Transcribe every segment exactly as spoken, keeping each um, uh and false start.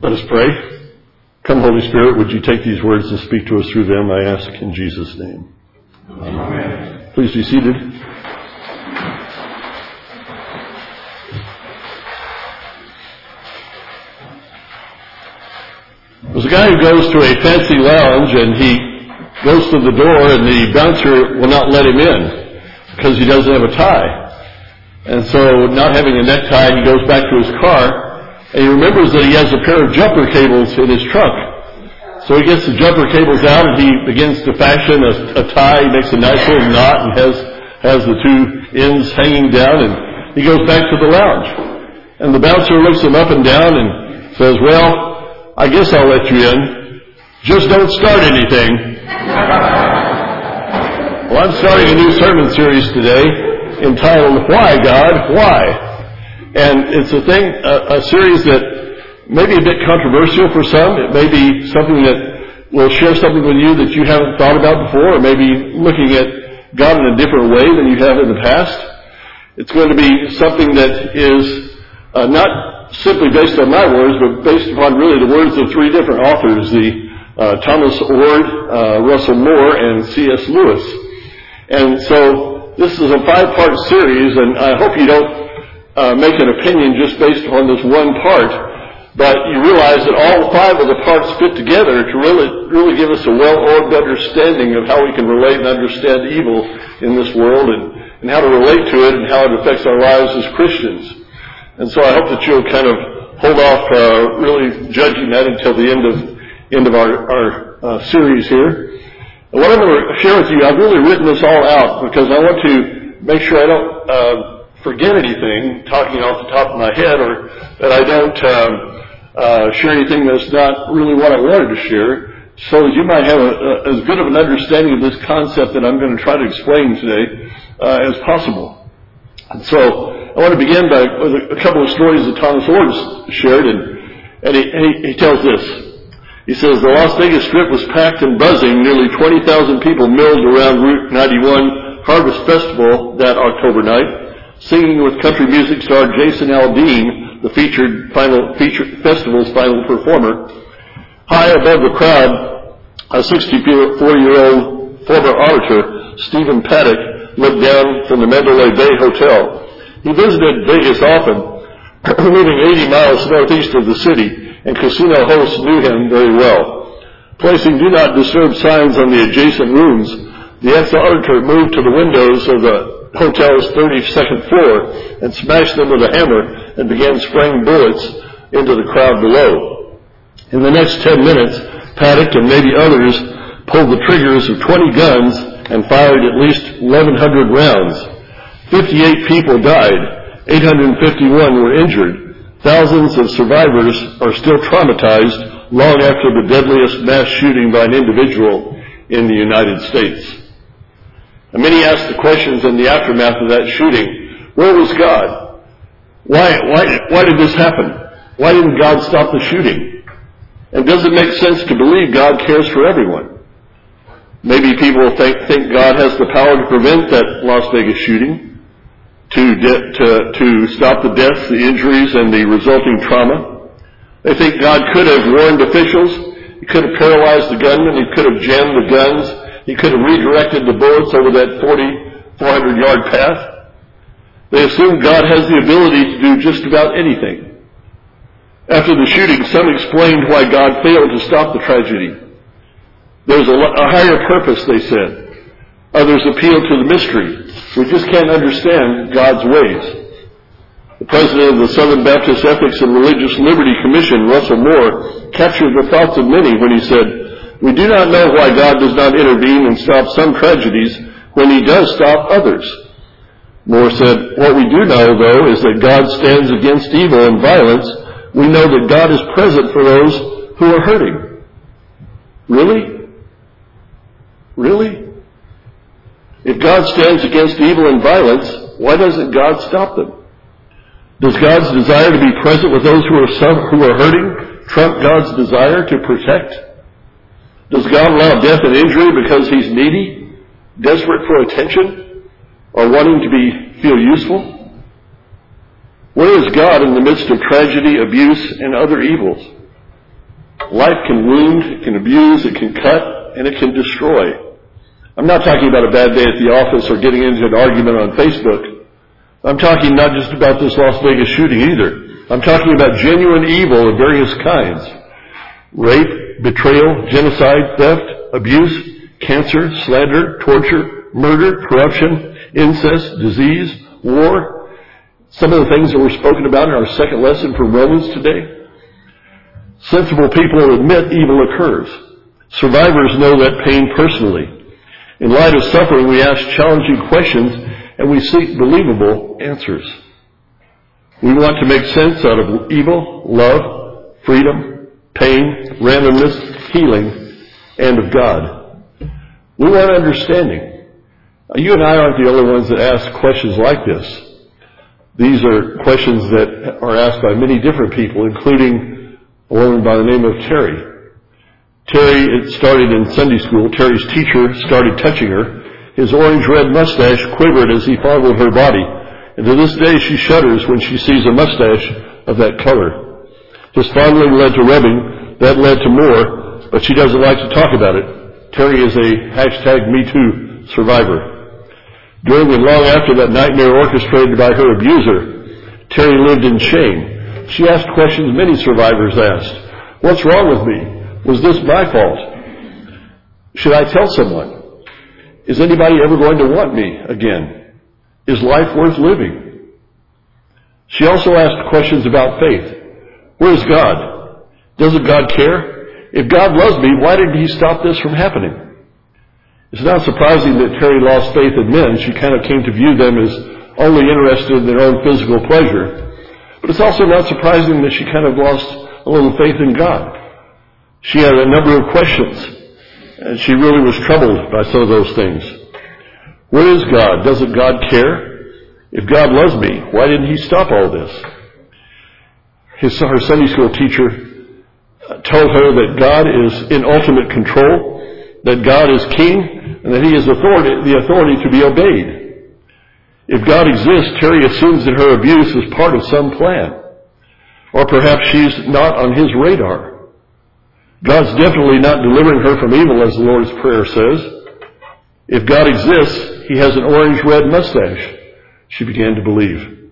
Let us pray. Come, Holy Spirit, would you take these words and speak to us through them, I ask in Jesus' name. Amen. Please be seated. There's a guy who goes to a fancy lounge and he goes to the door and the bouncer will not let him in because he doesn't have a tie. And so, not having a necktie, he goes back to his car. And he remembers that he has a pair of jumper cables in his trunk. So he gets the jumper cables out and he begins to fashion a, a tie. He makes a nice little knot and has, has the two ends hanging down, and he goes back to the lounge. And the bouncer looks him up and down and says, well, I guess I'll let you in. Just don't start anything. Well, I'm starting a new sermon series today entitled, Why, God? Why? And it's a thing, a, a series that may be a bit controversial for some. It may be something that will share something with you that you haven't thought about before, or maybe looking at God in a different way than you have in the past. It's going to be something that is uh, not simply based on my words, but based upon really the words of three different authors, the uh, Thomas Oord, uh, Russell Moore, and C S Lewis. And so this is a five-part series, and I hope you don't Uh, make an opinion just based upon this one part, but you realize that all five of the parts fit together to really, really give us a well-orbed understanding of how we can relate and understand evil in this world, and, and how to relate to it and how it affects our lives as Christians. And so I hope that you'll kind of hold off uh, really judging that until the end of end of our, our uh, series here. And what I'm going to share with you, I've really written this all out because I want to make sure I don't uh, forget anything talking off the top of my head, or that I don't um, uh, share anything that's not really what I wanted to share, so that you might have a, a, as good of an understanding of this concept that I'm going to try to explain today uh, as possible. And so I want to begin by with a, a couple of stories that Thomas Oord shared, and, and, he, and he, he tells this. He says, the Las Vegas Strip was packed and buzzing. Nearly twenty thousand people milled around Route ninety-one Harvest Festival that October night. Singing with country music star Jason Aldean, the featured final featured festival's final performer. High above the crowd, a sixty-four-year-old former auditor, Stephen Paddock, looked down from the Mandalay Bay Hotel. He visited Vegas often, living eighty miles northeast of the city, and casino hosts knew him very well. Placing do not disturb signs on the adjacent rooms, the ex-auditor moved to the windows of the hotel's thirty-second floor and smashed them with a hammer and began spraying bullets into the crowd below. In the next ten minutes, Paddock and maybe others pulled the triggers of twenty guns and fired at least eleven hundred rounds. fifty-eight people died. eight hundred fifty-one were injured. Thousands of survivors are still traumatized long after the deadliest mass shooting by an individual in the United States. And many asked the questions in the aftermath of that shooting. Where was God? Why, why, why did this happen? Why didn't God stop the shooting? And does it make sense to believe God cares for everyone? Maybe people think, think God has the power to prevent that Las Vegas shooting, to, de- to, to stop the deaths, the injuries, and the resulting trauma. They think God could have warned officials. He could have paralyzed the gunman. He could have jammed the guns. He could have redirected the bullets over that forty, four hundred yard path. They assume God has the ability to do just about anything. After the shooting, some explained why God failed to stop the tragedy. There's a, a higher purpose, they said. Others appealed to the mystery. We just can't understand God's ways. The president of the Southern Baptist Ethics and Religious Liberty Commission, Russell Moore, captured the thoughts of many when he said, we do not know why God does not intervene and stop some tragedies when he does stop others. Moore said, what we do know, though, is that God stands against evil and violence. We know that God is present for those who are hurting. Really? Really? If God stands against evil and violence, why doesn't God stop them? Does God's desire to be present with those who are, who are hurting trump God's desire to protect? Does God allow death and injury because he's needy, desperate for attention, or wanting to be feel useful? Where is God in the midst of tragedy, abuse, and other evils? Life can wound, it can abuse, it can cut, and it can destroy. I'm not talking about a bad day at the office or getting into an argument on Facebook. I'm talking not just about this Las Vegas shooting either. I'm talking about genuine evil of various kinds. Rape, betrayal, genocide, theft, abuse, cancer, slander, torture, murder, corruption, incest, disease, war. Some of the things that were spoken about in our second lesson from Romans today. Sensible people admit evil occurs. Survivors know that pain personally. In light of suffering, we ask challenging questions and we seek believable answers. We want to make sense out of evil, love, freedom, pain, randomness, healing, and of God. We want understanding. You and I aren't the only ones that ask questions like this. These are questions that are asked by many different people, including a woman by the name of Terry. Terry, it started in Sunday school. Terry's teacher started touching her. His orange-red mustache quivered as he fondled her body. And to this day, she shudders when she sees a mustache of that color. His fondling led to rubbing. That led to more, but she doesn't like to talk about it. Terry is a hashtag Me Too survivor. During and long after that nightmare orchestrated by her abuser, Terry lived in shame. She asked questions many survivors asked. What's wrong with me? Was this my fault? Should I tell someone? Is anybody ever going to want me again? Is life worth living? She also asked questions about faith. Where's God? Doesn't God care? If God loves me, why didn't he stop this from happening? It's not surprising that Terry lost faith in men. She kind of came to view them as only interested in their own physical pleasure. But it's also not surprising that she kind of lost a little faith in God. She had a number of questions, and she really was troubled by some of those things. Where is God? Doesn't God care? If God loves me, why didn't he stop all this? His, her Sunday school teacher told her that God is in ultimate control, that God is king, and that he is authority, the authority to be obeyed. If God exists, Terry assumes that her abuse is part of some plan. Or perhaps she's not on his radar. God's definitely not delivering her from evil, as the Lord's Prayer says. If God exists, he has an orange-red mustache, she began to believe.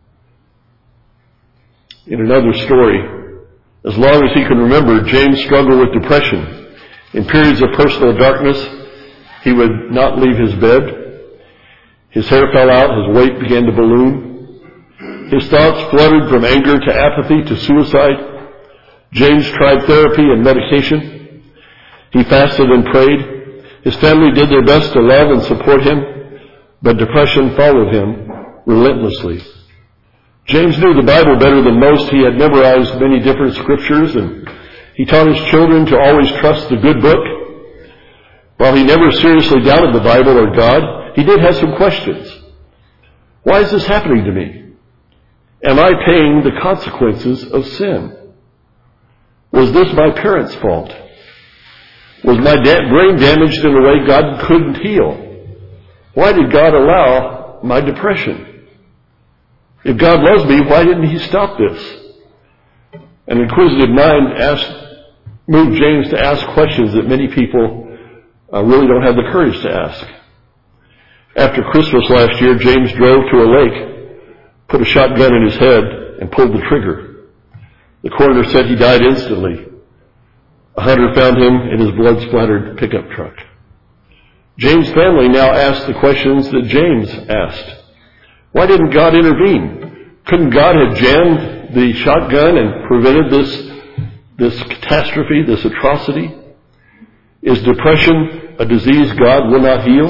In another story, as long as he can remember, James struggled with depression. In periods of personal darkness, he would not leave his bed. His hair fell out, his weight began to balloon. His thoughts fluttered from anger to apathy to suicide. James tried therapy and medication. He fasted and prayed. His family did their best to love and support him, but depression followed him relentlessly. James knew the Bible better than most. He had memorized many different scriptures, and he taught his children to always trust the good book. While he never seriously doubted the Bible or God, he did have some questions. Why is this happening to me? Am I paying the consequences of sin? Was this my parents' fault? Was my da- brain damaged in a way God couldn't heal? Why did God allow my depression? If God loves me, why didn't he stop this? An inquisitive mind asked, moved James to ask questions that many people uh, really don't have the courage to ask. After Christmas last year, James drove to a lake, put a shotgun in his head, and pulled the trigger. The coroner said he died instantly. A hunter found him in his blood-splattered pickup truck. James' family now asked the questions that James asked. Why didn't God intervene? Couldn't God have jammed the shotgun and prevented this, this catastrophe, this atrocity? Is depression a disease God will not heal?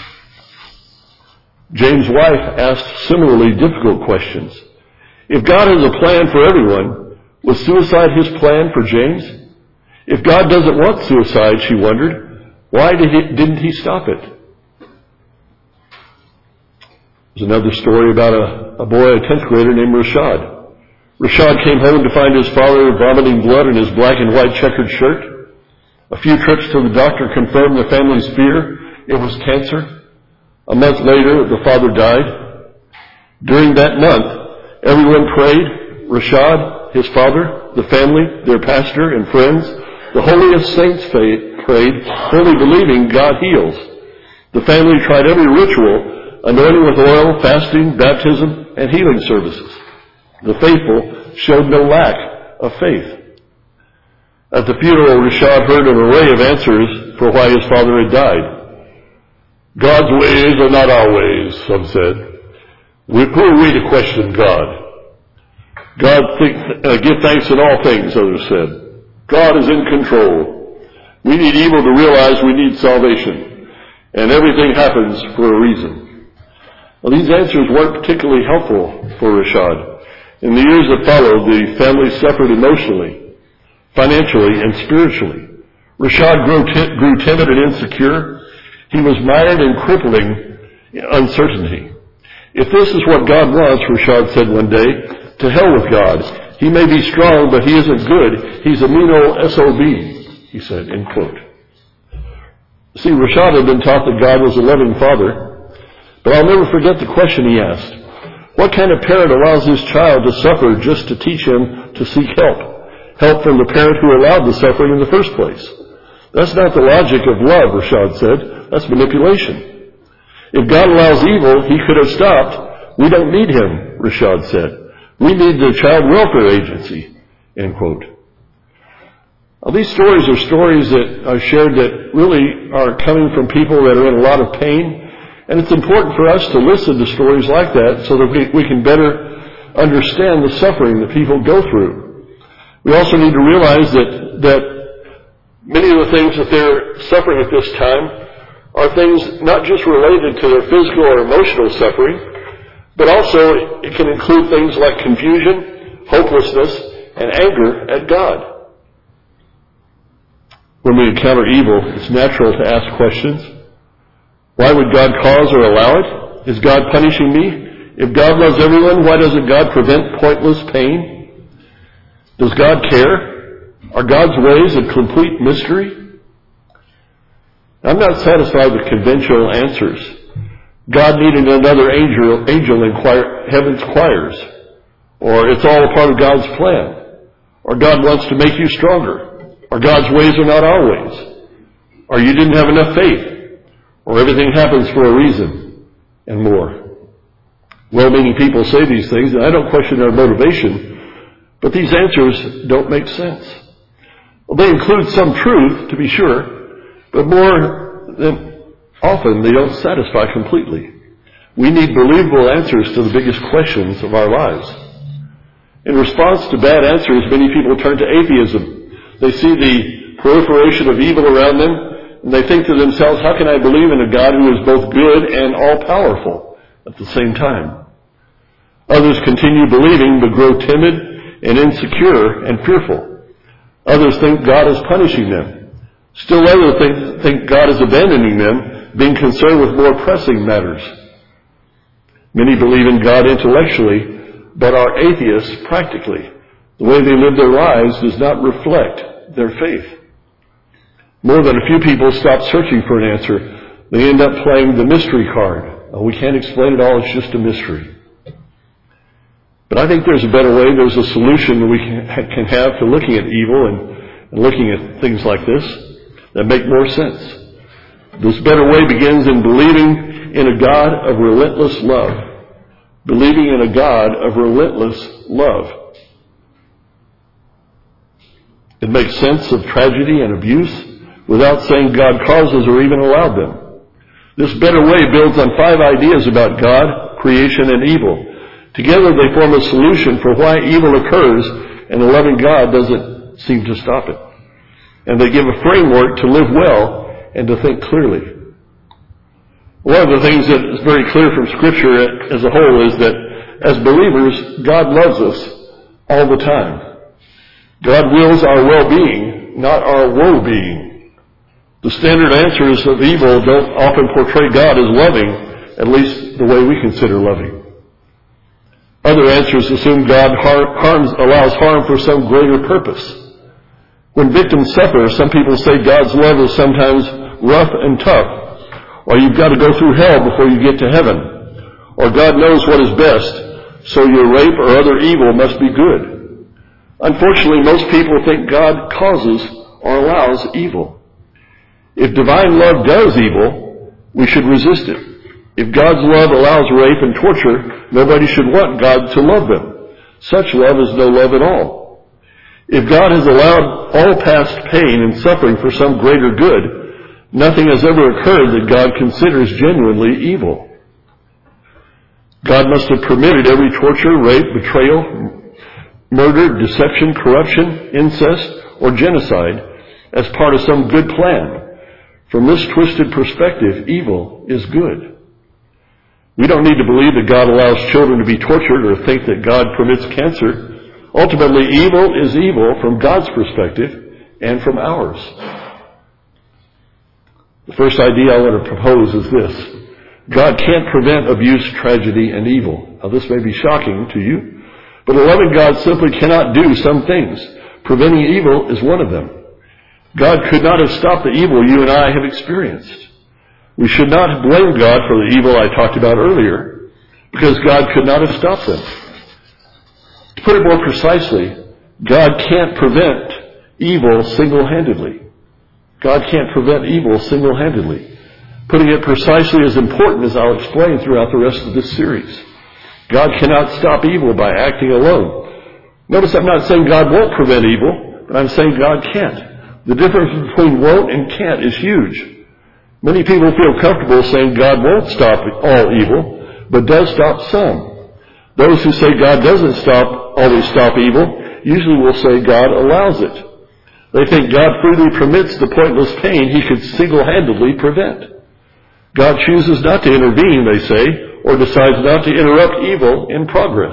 James' wife asked similarly difficult questions. If God has a plan for everyone, was suicide his plan for James? If God doesn't want suicide, she wondered, why did he, didn't he stop it? There's another story about a, a boy, a tenth grader named Rashad. Rashad came home to find his father vomiting blood in his black and white checkered shirt. A few trips to the doctor confirmed the family's fear. It was cancer. A month later, the father died. During that month, everyone prayed. Rashad his father, the family, their pastor, and friends, the holiest saints prayed, fully believing God heals. The family tried every ritual, anointing with oil, fasting, baptism, and healing services. The faithful showed no lack of faith. At the funeral, Rashad heard an array of answers for why his father had died. God's ways are not our ways, some said. Who are we to question God? God think, uh, give thanks in all things, others said. God is in control. We need evil to realize we need salvation. And everything happens for a reason. Well, these answers weren't particularly helpful for Rashad. In the years that followed, the family suffered emotionally, financially, and spiritually. Rashad grew, t- grew timid and insecure. He was mired in crippling uncertainty. If this is what God wants, Rashad said one day, to hell with God. He may be strong, but he isn't good. He's a mean old S O B, he said, end quote. See, Rashad had been taught that God was a loving father, but I'll never forget the question he asked. What kind of parent allows his child to suffer just to teach him to seek help? Help from the parent who allowed the suffering in the first place. That's not the logic of love, Rashad said. That's manipulation. If God allows evil, he could have stopped. We don't need him, Rashad said. We need the child welfare agency, end quote. Now, these stories are stories that I've shared that really are coming from people that are in a lot of pain. And it's important for us to listen to stories like that so that we, we can better understand the suffering that people go through. We also need to realize that, that many of the things that they're suffering at this time are things not just related to their physical or emotional suffering, but also it can include things like confusion, hopelessness, and anger at God. When we encounter evil, it's natural to ask questions. Why would God cause or allow it? Is God punishing me? If God loves everyone, why doesn't God prevent pointless pain? Does God care? Are God's ways a complete mystery? I'm not satisfied with conventional answers. God needed another angel, angel in choir, heaven's choirs. Or it's all a part of God's plan. Or God wants to make you stronger. Or God's ways are not our ways. Or you didn't have enough faith. Or everything happens for a reason. And more. Well-meaning people say these things, and I don't question their motivation, but these answers don't make sense. Well, they include some truth, to be sure, but more than often they don't satisfy completely. We need believable answers to the biggest questions of our lives. In response to bad answers, many people turn to atheism. They see the proliferation of evil around them, and they think to themselves, how can I believe in a God who is both good and all-powerful at the same time? Others continue believing but grow timid and insecure and fearful. Others think God is punishing them. Still others think, think God is abandoning them, being concerned with more pressing matters. Many believe in God intellectually, but are atheists practically. The way they live their lives does not reflect their faith. More than a few people stop searching for an answer. They end up playing the mystery card. Oh, we can't explain it all, it's just a mystery. But I think there's a better way. There's a solution that we can have to looking at evil and, and looking at things like this that make more sense. This better way begins in believing in a God of relentless love. Believing in a God of relentless love. It makes sense of tragedy and abuse without saying God causes or even allowed them. This better way builds on five ideas about God, creation, and evil. Together they form a solution for why evil occurs, and a loving God doesn't seem to stop it. And they give a framework to live well and to think clearly. One of the things that is very clear from Scripture as a whole is that as believers, God loves us all the time. God wills our well-being, not our woe-being. The standard answers of evil don't often portray God as loving, at least the way we consider loving. Other answers assume God har- harms, allows harm for some greater purpose. When victims suffer, some people say God's love is sometimes rough and tough, or you've got to go through hell before you get to heaven, or God knows what is best, so your rape or other evil must be good. Unfortunately, most people think God causes or allows evil. If divine love does evil, we should resist it. If God's love allows rape and torture, nobody should want God to love them. Such love is no love at all. If God has allowed all past pain and suffering for some greater good, nothing has ever occurred that God considers genuinely evil. God must have permitted every torture, rape, betrayal, murder, deception, corruption, incest, or genocide as part of some good plan. From this twisted perspective, evil is good. We don't need to believe that God allows children to be tortured or think that God permits cancer. Ultimately, evil is evil from God's perspective and from ours. The first idea I want to propose is this. God can't prevent abuse, tragedy, and evil. Now, this may be shocking to you, but a loving God simply cannot do some things. Preventing evil is one of them. God could not have stopped the evil you and I have experienced. We should not blame God for the evil I talked about earlier, because God could not have stopped them. To put it more precisely, God can't prevent evil single-handedly. God can't prevent evil single-handedly. Putting it precisely as important as I'll explain throughout the rest of this series. God cannot stop evil by acting alone. Notice I'm not saying God won't prevent evil, but I'm saying God can't. The difference between won't and can't is huge. Many people feel comfortable saying God won't stop all evil, but does stop some. Those who say God doesn't stop, always stop evil, usually will say God allows it. They think God freely permits the pointless pain he could single-handedly prevent. God chooses not to intervene, they say, or decides not to interrupt evil in progress.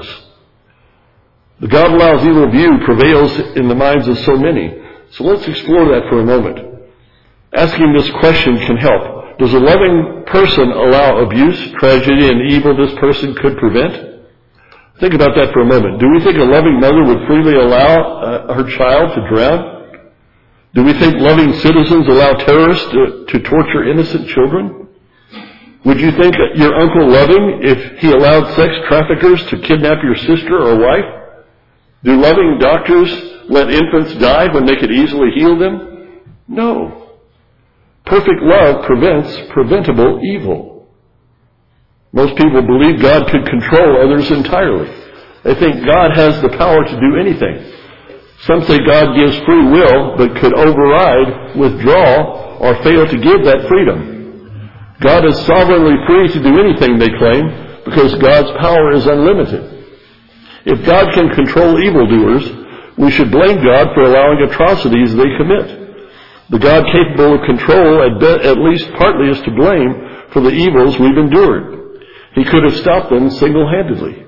The God allows evil view prevails in the minds of so many. So let's explore that for a moment. Asking this question can help. Does a loving person allow abuse, tragedy, and evil this person could prevent? Think about that for a moment. Do we think a loving mother would freely allow uh, her child to drown? Do we think loving citizens allow terrorists to, to torture innocent children? Would you think your uncle loving if he allowed sex traffickers to kidnap your sister or wife? Do loving doctors let infants die when they could easily heal them? No. Perfect love prevents preventable evil. Most people believe God could control others entirely. They think God has the power to do anything. Some say God gives free will, but could override, withdraw, or fail to give that freedom. God is sovereignly free to do anything, they claim, because God's power is unlimited. If God can control evildoers, we should blame God for allowing atrocities they commit. The God capable of control, at, be- at least partly, is to blame for the evils we've endured. He could have stopped them single-handedly.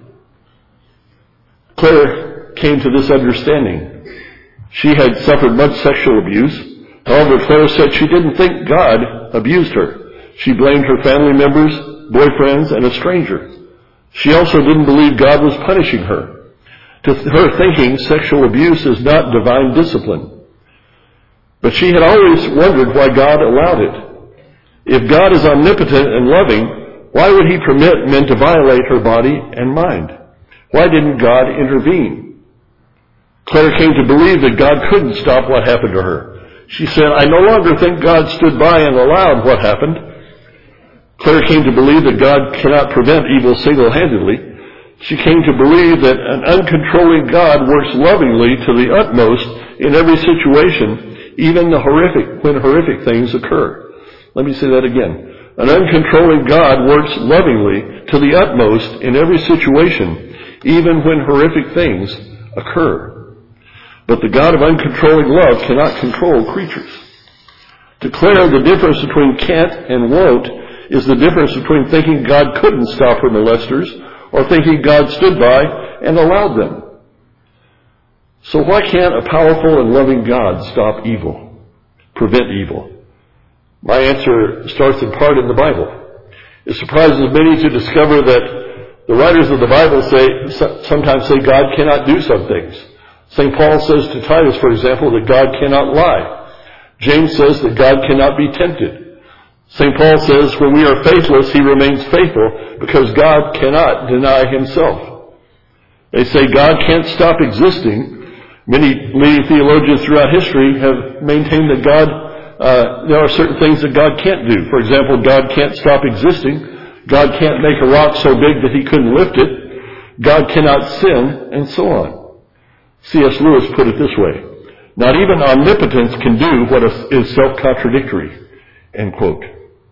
Claire came to this understanding. She had suffered much sexual abuse. However, Claire said she didn't think God abused her. She blamed her family members, boyfriends, and a stranger. She also didn't believe God was punishing her. To her thinking, sexual abuse is not divine discipline. But she had always wondered why God allowed it. If God is omnipotent and loving, why would he permit men to violate her body and mind? Why didn't God intervene? Claire came to believe that God couldn't stop what happened to her. She said, I no longer think God stood by and allowed what happened. Claire came to believe that God cannot prevent evil single-handedly. She came to believe that an uncontrolling God works lovingly to the utmost in every situation, even the horrific, when horrific things occur. Let me say that again. An uncontrolling God works lovingly to the utmost in every situation, even when horrific things occur. But the God of uncontrolling love cannot control creatures. To Claire, the difference between can't and won't is the difference between thinking God couldn't stop her molesters or thinking God stood by and allowed them. So why can't a powerful and loving God stop evil, prevent evil? My answer starts in part in the Bible. It surprises many to discover that the writers of the Bible say, sometimes say God cannot do some things. Saint Paul says to Titus, for example, that God cannot lie. James says that God cannot be tempted. Saint Paul says when we are faithless, he remains faithful because God cannot deny himself. They say God can't stop existing, Many leading theologians throughout history have maintained that God, uh, there are certain things that God can't do. For example, God can't stop existing. God can't make a rock so big that he couldn't lift it. God cannot sin, and so on. C S Lewis put it this way: not even omnipotence can do what is self-contradictory. End quote.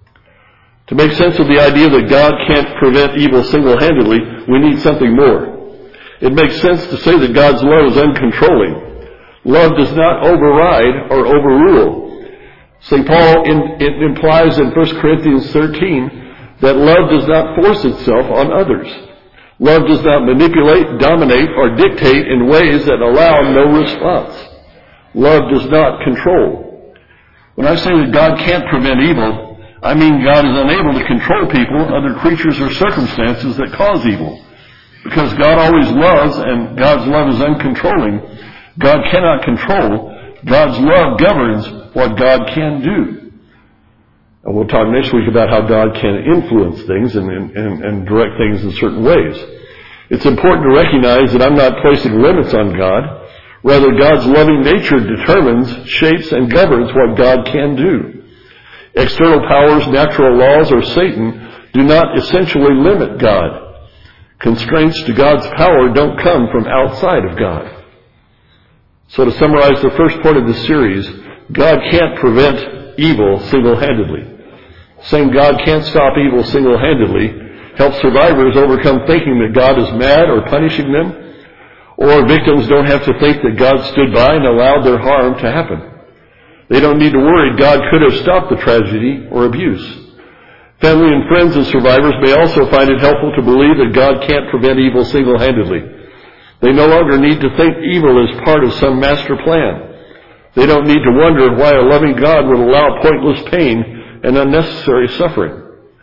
To make sense of the idea that God can't prevent evil single-handedly, we need something more. It makes sense to say that God's love is uncontrolling. Love does not override or overrule. Saint Paul in, it implies in First Corinthians thirteen that love does not force itself on others. Love does not manipulate, dominate, or dictate in ways that allow no response. Love does not control. When I say that God can't prevent evil, I mean God is unable to control people, other creatures, or circumstances that cause evil. Because God always loves, and God's love is uncontrolling, God cannot control. God's love governs what God can do. And we'll talk next week about how God can influence things and, and, and direct things in certain ways. It's important to recognize that I'm not placing limits on God. Rather, God's loving nature determines, shapes, and governs what God can do. External powers, natural laws, or Satan do not essentially limit God. Constraints to God's power don't come from outside of God. So to summarize the first point of this series, God can't prevent evil single-handedly. Saying God can't stop evil single-handedly helps survivors overcome thinking that God is mad or punishing them, or victims don't have to think that God stood by and allowed their harm to happen. They don't need to worry God could have stopped the tragedy or abuse. Family and friends of survivors may also find it helpful to believe that God can't prevent evil single-handedly. They no longer need to think evil is part of some master plan. They don't need to wonder why a loving God would allow pointless pain and unnecessary suffering.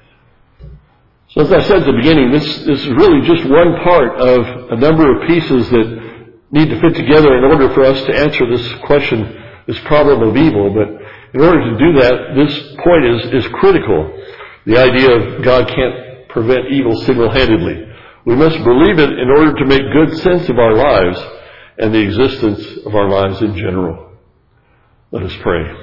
So as I said at the beginning, this, this is really just one part of a number of pieces that need to fit together in order for us to answer this question, this problem of evil. But in order to do that, this point is, is critical. The idea of God can't prevent evil single-handedly. We must believe it in order to make good sense of our lives and the existence of our lives in general. Let us pray.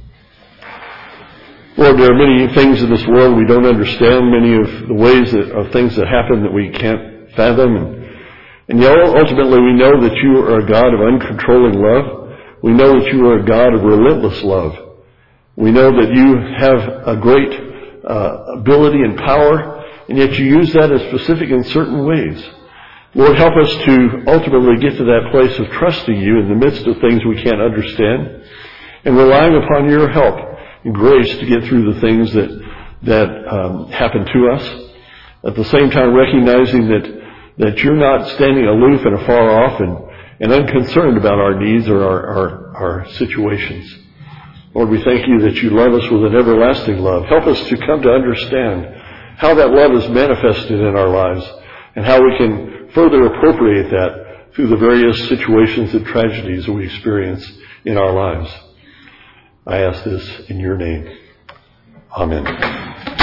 Lord, there are many things in this world we don't understand, many of the ways that of things that happen that we can't fathom. And, and yet ultimately we know that you are a God of uncontrolling love. We know that you are a God of relentless love. We know that you have a great uh, ability and power, and yet you use that as specific in certain ways. Lord, help us to ultimately get to that place of trusting you in the midst of things we can't understand, and relying upon your help and grace to get through the things that that um, happen to us. At the same time, recognizing that that you're not standing aloof and afar off and, and unconcerned about our needs or our, our, our situations. Lord, we thank you that you love us with an everlasting love. Help us to come to understand how that love is manifested in our lives and how we can further appropriate that through the various situations and tragedies that we experience in our lives. I ask this in your name. Amen.